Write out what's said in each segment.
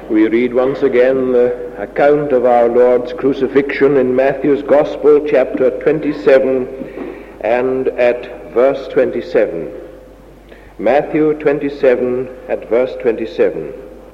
We read once again the account of our Lord's crucifixion in Matthew's Gospel, chapter 27, and at verse 27. Matthew 27 at verse 27.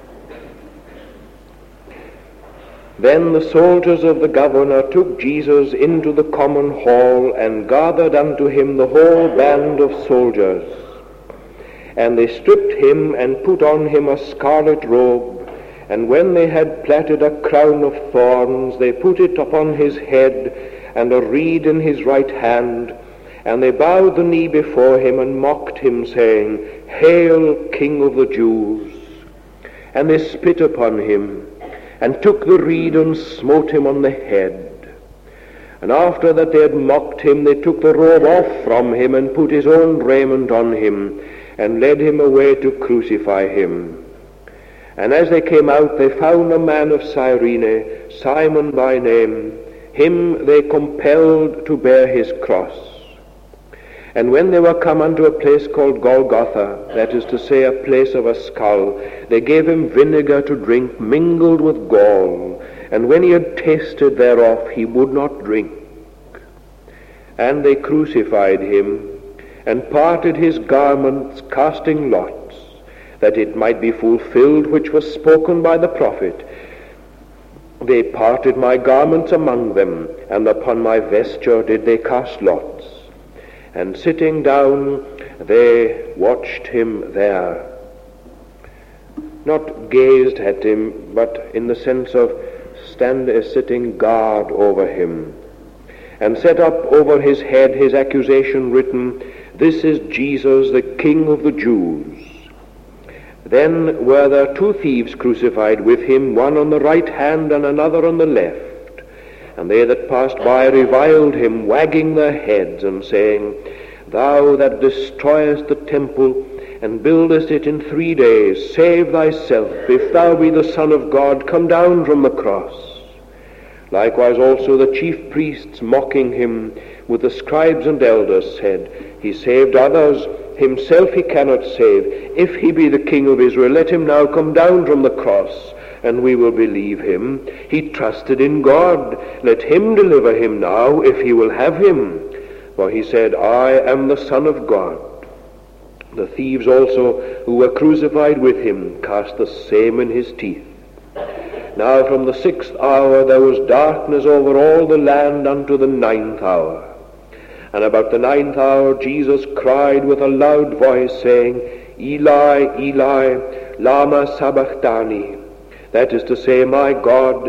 Then the soldiers of the governor took Jesus into the common hall, and gathered unto him the whole band of soldiers. And they stripped him, and put on him a scarlet robe, and when they had platted a crown of thorns, they put it upon his head, and a reed in his right hand. And they bowed the knee before him, and mocked him, saying, Hail, King of the Jews! And they spit upon him, and took the reed, and smote him on the head. And after that they had mocked him, they took the robe off from him, and put his own raiment on him, and led him away to crucify him. And as they came out, they found a man of Cyrene, Simon by name. Him they compelled to bear his cross. And when they were come unto a place called Golgotha, that is to say, a place of a skull, they gave him vinegar to drink mingled with gall. And when he had tasted thereof, he would not drink. And they crucified him, and parted his garments, casting lots, that it might be fulfilled which was spoken by the prophet. They parted my garments among them, and upon my vesture did they cast lots. And sitting down, they watched him there. Not gazed at him, but in the sense of sitting guard over him. And set up over his head his accusation written, This is Jesus, the King of the Jews. Then were there two thieves crucified with him, one on the right hand and another on the left. And they that passed by reviled him, wagging their heads, and saying, Thou that destroyest the temple, and buildest it in 3 days, save thyself. If thou be the Son of God, come down from the cross. Likewise also the chief priests, mocking him, with the scribes and elders, said, He saved others, himself he cannot save. If he be the King of Israel, let him now come down from the cross, and we will believe him. He trusted in God. Let him deliver him now, if he will have him. For he said, I am the Son of God. The thieves also, who were crucified with him, cast the same in his teeth. Now from the 6th hour there was darkness over all the land unto the 9th hour. And about the 9th hour Jesus cried with a loud voice, saying, Eli, Eli, lama sabachthani. That is to say, my God,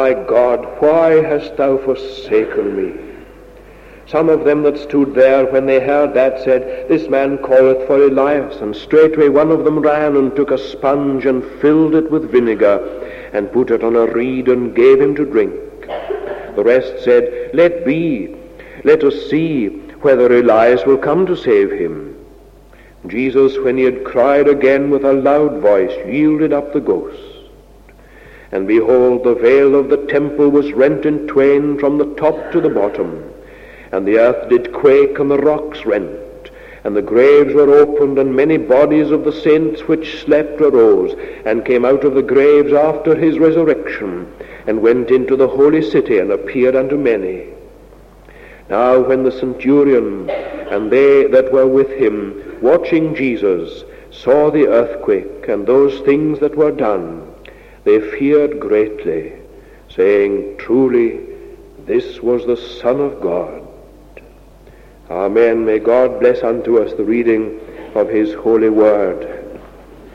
why hast thou forsaken me? Some of them that stood there, when they heard that, said, This man calleth for Elias. And straightway one of them ran and took a sponge, and filled it with vinegar, and put it on a reed, and gave him to drink. The rest said, Let be. Let us see whether Elias will come to save him. Jesus, when he had cried again with a loud voice, yielded up the ghost. And behold, the veil of the temple was rent in twain from the top to the bottom. And the earth did quake, and the rocks rent. And the graves were opened, and many bodies of the saints which slept arose, and came out of the graves after his resurrection, and went into the holy city, and appeared unto many. Now when the centurion and they that were with him, watching Jesus, saw the earthquake and those things that were done, they feared greatly, saying, Truly, this was the Son of God. Amen. May God bless unto us the reading of his holy word.